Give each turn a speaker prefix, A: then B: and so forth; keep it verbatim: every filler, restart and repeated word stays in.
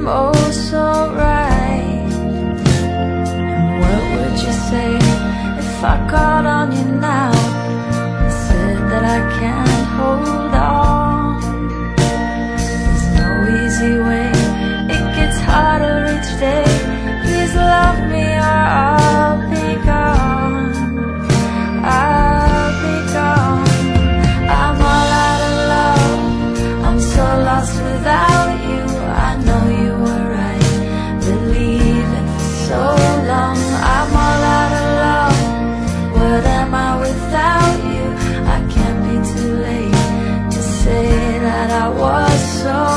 A: I'm oh so right. And what would you say if I called on you now and said that I can't hold on? There's no easy way, it gets harder each day. Please love me or I'll be gone, I'll be gone. I'm all out of love, I'm so lost without you. I know you were right, believing for so long. I'm all out of love, what am I without you? I can't be too late to say that I was so